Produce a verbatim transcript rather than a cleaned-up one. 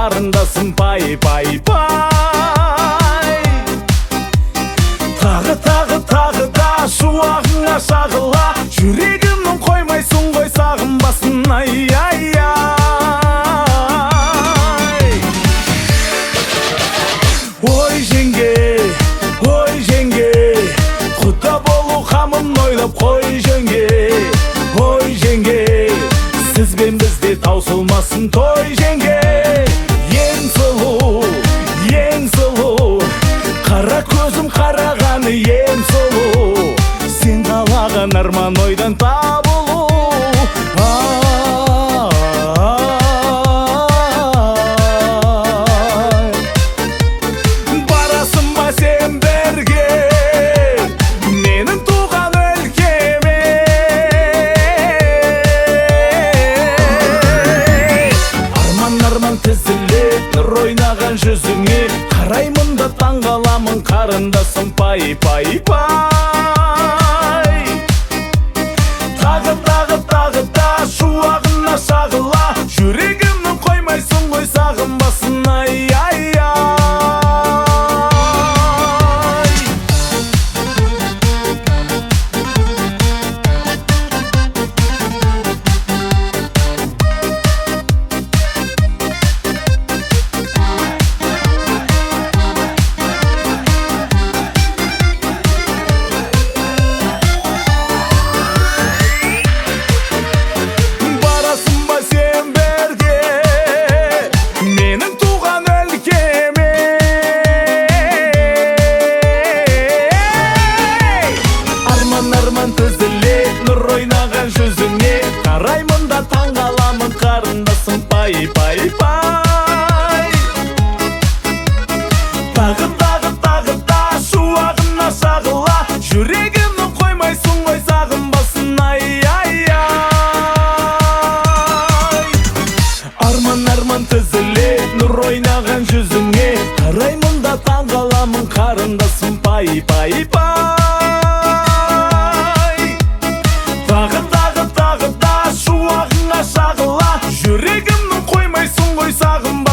қарындасым, пай пай пай. Тағы тағы тағы да шуағыңа шағыла, жүрегімнің қоймайсың ғой сағынбасын, ай ай ай. Ой жеңге, ой жеңге, құда болу қамын ойлап қой жеңге. Ой жеңге, сізбен бізде таусылмасын той жеңге. Ең сұлу, ең сұлу, қара көзім қарағаны ең сұлу, сен қалаған арман ойдан табылу. Барасың ба сен берге менің туған өлкеме? Арман арман тізіліп нұр ойнаған жүзіңе, қараймын да таңғаламын қарындасым, пай пай пай. Тағы тағы тағы да шуағына шағыла, жүрегімнің қоймайсың ғой сағынбасын, ай ай ай. Арман тізілек нұр ойнаған жүзіңе, қараймын да таңғаламын қарындасым, пай пай пай. Тағы тағы тағы да шуағына шағыла, жүрегімнің қоймайсың ғой сағынбасын, ай ай ай. Арман арман тізілек нұр ойнаған жүзіңе, қараймын да таңғаламын қарындасым, пай пай пай. Шағыла, жүрегімнің қоймайсың ғой сағынба.